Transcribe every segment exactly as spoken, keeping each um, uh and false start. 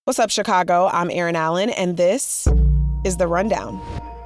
What's up, Chicago? I'm Erin Allen, and this is The Rundown.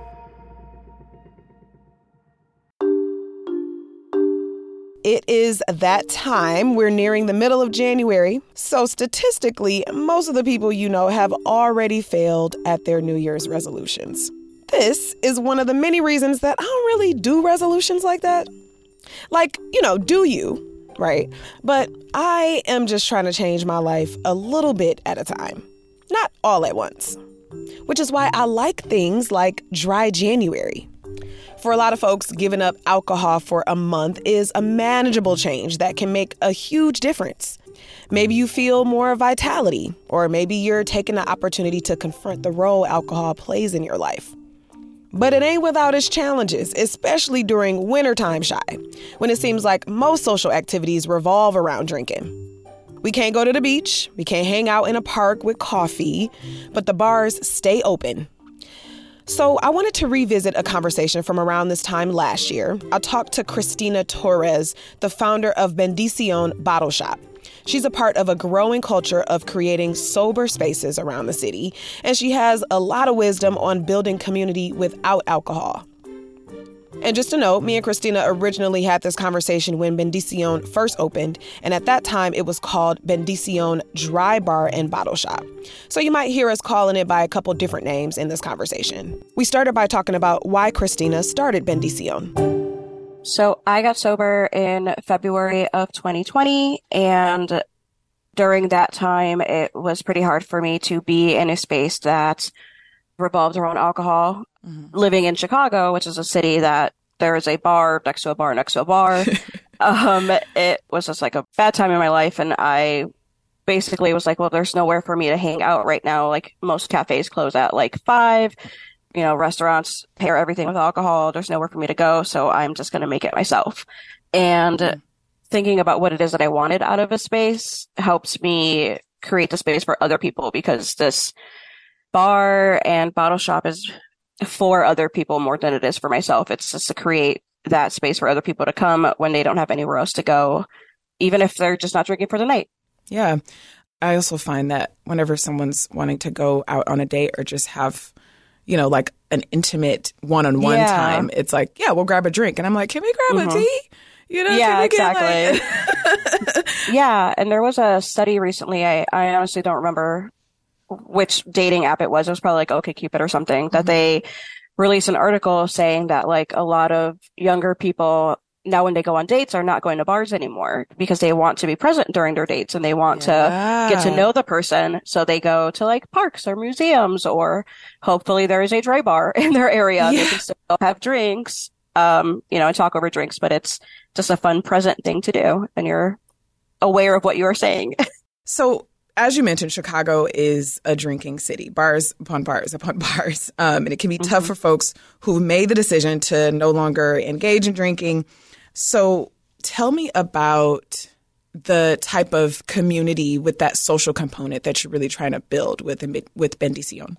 It is that time. We're nearing the middle of January. So statistically, most of the people you know have already failed at their New Year's resolutions. This is one of the many reasons that I don't really do resolutions like that. Like, you know, do you, right? But I am just trying to change my life a little bit at a time, not all at once. Which is why I like things like Dry January. For a lot of folks, giving up alcohol for a month is a manageable change that can make a huge difference. Maybe you feel more vitality, or maybe you're taking the opportunity to confront the role alcohol plays in your life. But it ain't without its challenges, especially during wintertime shy, when it seems like most social activities revolve around drinking. We can't go to the beach, we can't hang out in a park with coffee, but the bars stay open. So I wanted to revisit a conversation from around this time last year. I talked to Cristina Torres, the founder of Bendición Bottle Shop. She's a part of a growing culture of creating sober spaces around the city, and she has a lot of wisdom on building community without alcohol. And just a note, me and Cristina originally had this conversation when Bendición first opened, and at that time it was called Bendición Dry Bar and Bottle Shop. So you might hear us calling it by a couple different names in this conversation. We started by talking about why Cristina started Bendición. So I got sober in February of twenty twenty, and during that time it was pretty hard for me to be in a space that revolved around alcohol. Mm-hmm. Living in Chicago, which is a city that there is a bar next to a bar next to a bar, um, it was just like a bad time in my life. And I basically was like, well, there's nowhere for me to hang out right now. Like most cafes close at like five, you know, restaurants pair everything with alcohol. There's nowhere for me to go. So I'm just going to make it myself. And mm-hmm. thinking about what it is that I wanted out of a space helps me create the space for other people, because this bar and bottle shop is for other people more than it is for myself. It's just to create that space for other people to come when they don't have anywhere else to go, even if they're just not drinking for the night. Yeah. I also find that whenever someone's wanting to go out on a date or just have, you know, like an intimate one-on-one yeah. time, it's like, yeah, we'll grab a drink. And I'm like, can we grab mm-hmm. a tea? You know, yeah, exactly. Like... yeah. And there was a study recently. I, I honestly don't remember which dating app it was. It was probably like OkCupid or something, mm-hmm. that they released an article saying that like a lot of younger people now when they go on dates are not going to bars anymore because they want to be present during their dates and they want yeah. to get to know the person. So they go to like parks or museums, or hopefully there is a dry bar in their area. Yeah. They can still have drinks, um, you know, and talk over drinks, but it's just a fun present thing to do. And you're aware of what you are saying. So as you mentioned, Chicago is a drinking city, bars upon bars upon bars. Um, and it can be mm-hmm. tough for folks who've made the decision to no longer engage in drinking. So tell me about the type of community with that social component that you're really trying to build with, with Bendición.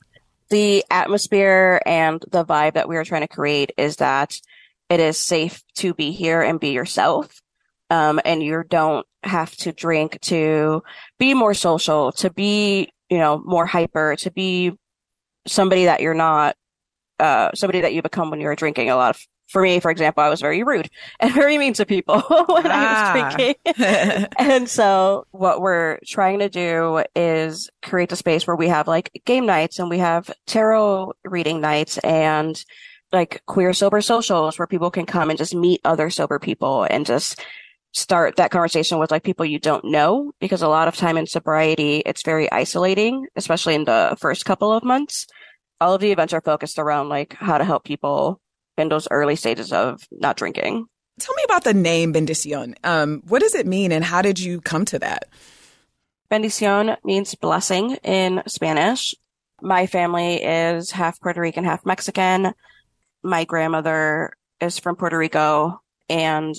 The atmosphere and the vibe that we are trying to create is that it is safe to be here and be yourself. Um, and you don't have to drink to be more social, to be, you know, more hyper, to be somebody that you're not, uh, somebody that you become when you're drinking. A lot of, for me, for example, I was very rude and very mean to people when ah. I was drinking. And so what we're trying to do is create a space where we have like game nights and we have tarot reading nights and like queer sober socials where people can come and just meet other sober people and just start that conversation with like people you don't know, because a lot of time in sobriety, it's very isolating, especially in the first couple of months. All of the events are focused around like how to help people in those early stages of not drinking. Tell me about the name Bendición. Um, what does it mean and how did you come to that? Bendición means blessing in Spanish. My family is half Puerto Rican, half Mexican. My grandmother is from Puerto Rico, and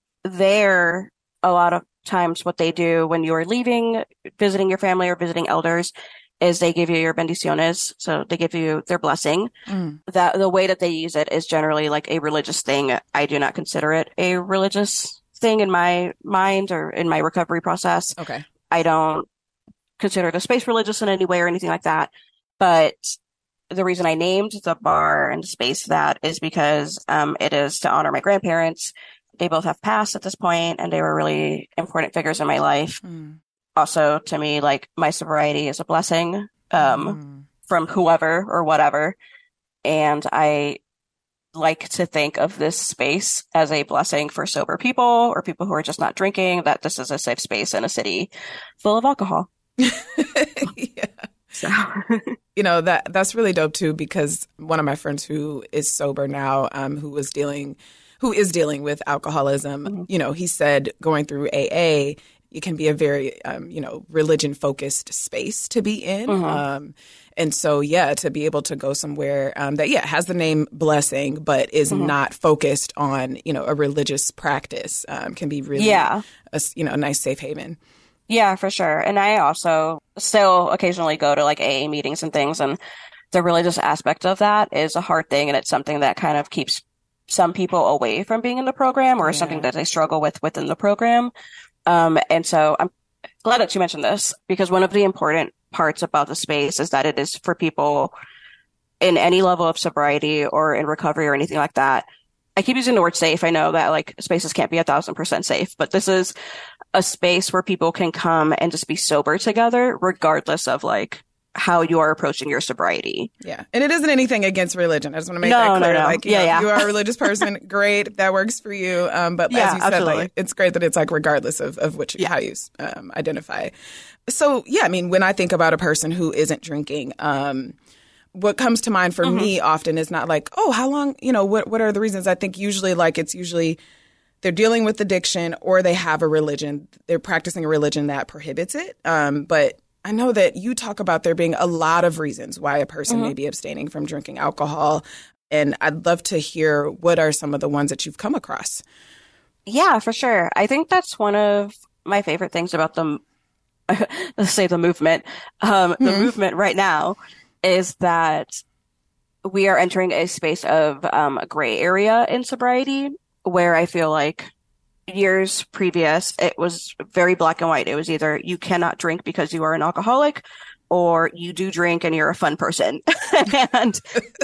there, a lot of times what they do when you're leaving, visiting your family or visiting elders, is they give you your bendiciones. So they give you their blessing. Mm. That the way that they use it is generally like a religious thing. I do not consider it a religious thing in my mind or in my recovery process. Okay. I don't consider the space religious in any way or anything like that. But the reason I named the bar and space that is because um, it is to honor my grandparents. They both have passed at this point, and they were really important figures in my life. Mm. Also, to me, like, my sobriety is a blessing um, mm. from whoever or whatever. And I like to think of this space as a blessing for sober people or people who are just not drinking, that this is a safe space in a city full of alcohol. Yeah. So. You know, that that's really dope too, because one of my friends who is sober now, um, who was dealing, who is dealing with alcoholism, mm-hmm. you know, he said going through A A, it can be a very, um, you know, religion focused space to be in. Mm-hmm. Um, and so, yeah, to be able to go somewhere um, that, yeah, has the name Blessing, but is mm-hmm. not focused on, you know, a religious practice um, can be really, yeah. a, you know, a nice safe haven. Yeah, for sure. And I also still occasionally go to like A A meetings and things. And the religious aspect of that is a hard thing. And it's something that kind of keeps some people away from being in the program or yeah. something that they struggle with within the program. Um, and so I'm glad that you mentioned this, because one of the important parts about the space is that it is for people in any level of sobriety or in recovery or anything like that. I keep using the word safe. I know that like spaces can't be a thousand percent safe, but this is a space where people can come and just be sober together, regardless of like how you are approaching your sobriety. Yeah. And it isn't anything against religion. I just want to make no, that clear. No, no. Like, you yeah, know, yeah. you are a religious person. Great. That works for you. Um, but yeah, as you said, absolutely. like, it's great that it's like regardless of, of which, yeah. how you um, identify. So, yeah, I mean, when I think about a person who isn't drinking, um, what comes to mind for mm-hmm. me often is not like, oh, how long, you know, what what are the reasons? I think usually like it's usually they're dealing with addiction or they have a religion. They're practicing a religion that prohibits it. Um, but I know that you talk about there being a lot of reasons why a person mm-hmm. may be abstaining from drinking alcohol. And I'd love to hear what are some of the ones that you've come across. Yeah, for sure. I think that's one of my favorite things about the, let's say the movement, um, mm-hmm. the movement right now is that we are entering a space of um, a gray area in sobriety where I feel like years previous, it was very black and white. It was either you cannot drink because you are an alcoholic or you do drink and you're a fun person. and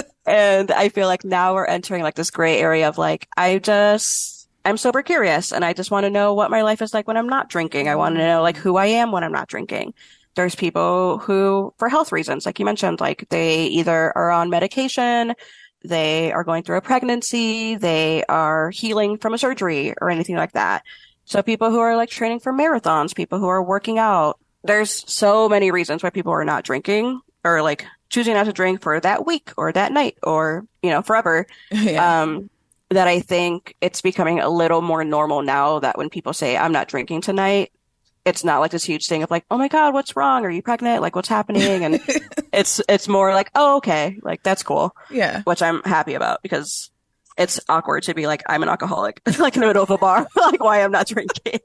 and I feel like now we're entering like this gray area of like, I just, I'm sober curious and I just want to know what my life is like when I'm not drinking. I want to know like who I am when I'm not drinking. There's people who, for health reasons, like you mentioned, like they either are on medication, they are going through a pregnancy, they are healing from a surgery or anything like that. So people who are like training for marathons, people who are working out. There's so many reasons why people are not drinking or like choosing not to drink for that week or that night or, you know, forever. Yeah. Um, that I think it's becoming a little more normal now that when people say, I'm not drinking tonight, it's not like this huge thing of like, oh my God, what's wrong? Are you pregnant? Like, what's happening? And it's it's more like, oh, okay, like that's cool. Yeah. Which I'm happy about because it's awkward to be like, I'm an alcoholic, like in the middle of a bar, like why I'm not drinking.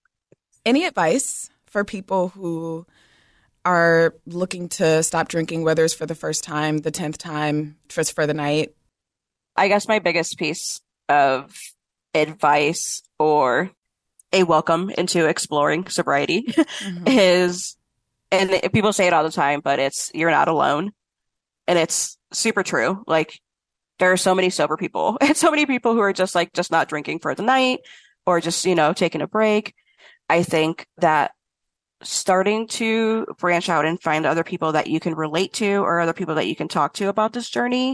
Any advice for people who are looking to stop drinking, whether it's for the first time, the tenth time, just for the night? I guess my biggest piece of advice or a welcome into exploring sobriety mm-hmm. is, and people say it all the time, but it's, you're not alone. And it's super true. Like there are so many sober people and so many people who are just like, just not drinking for the night or just, you know, taking a break. I think that starting to branch out and find other people that you can relate to or other people that you can talk to about this journey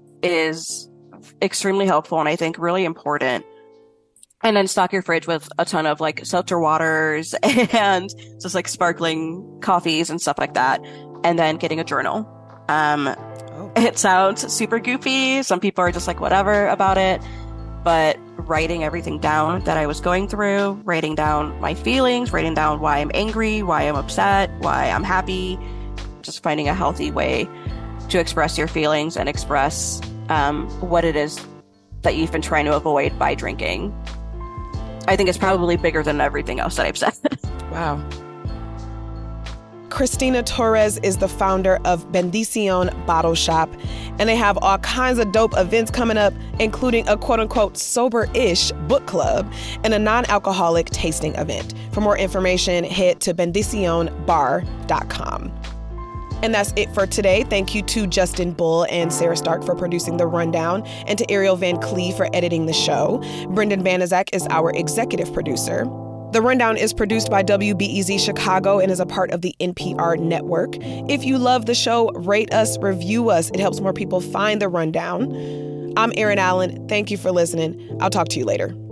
is extremely helpful. And I think really important. And then stock your fridge with a ton of like seltzer waters and just like sparkling coffees and stuff like that. And then getting a journal. Um, oh. It sounds super goofy. Some people are just like, whatever about it. But writing everything down that I was going through, writing down my feelings, writing down why I'm angry, why I'm upset, why I'm happy, just finding a healthy way to express your feelings and express um, what it is that you've been trying to avoid by drinking. I think it's probably bigger than everything else that I've said. Wow. Christina Torres is the founder of Bendición Bottle Shop, and they have all kinds of dope events coming up, including a quote-unquote sober-ish book club and a non-alcoholic tasting event. For more information, head to bendición bar dot com. And that's it for today. Thank you to Justin Bull and Sarah Stark for producing The Rundown, and to Ariel Van Clee for editing the show. Brendan Banaszak is our executive producer. The Rundown is produced by W B E Z Chicago and is a part of the N P R network. If you love the show, rate us, review us. It helps more people find The Rundown. I'm Erin Allen. Thank you for listening. I'll talk to you later.